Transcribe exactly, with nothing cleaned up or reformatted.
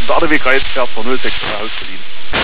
de A D W K S gaat van nul seks ausgeliehen.